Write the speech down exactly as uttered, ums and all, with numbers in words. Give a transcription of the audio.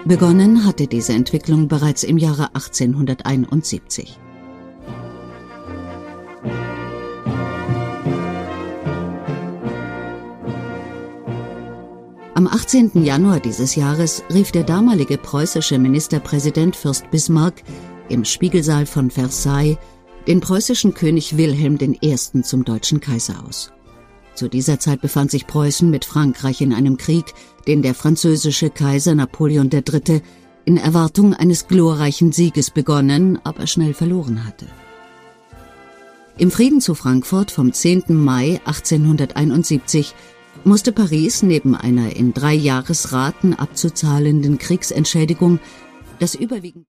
Begonnen hatte diese Entwicklung bereits im Jahre achtzehnhunderteinundsiebzig. Am achtzehnten Januar dieses Jahres rief der damalige preußische Ministerpräsident Fürst Bismarck im Spiegelsaal von Versailles den preußischen König Wilhelm I. zum deutschen Kaiser aus. Zu dieser Zeit befand sich Preußen mit Frankreich in einem Krieg, den der französische Kaiser Napoleon der Dritte in Erwartung eines glorreichen Sieges begonnen, aber schnell verloren hatte. Im Frieden zu Frankfurt vom zehnten Mai achtzehnhunderteinundsiebzig musste Paris neben einer in drei Jahresraten abzuzahlenden Kriegsentschädigung das überwiegend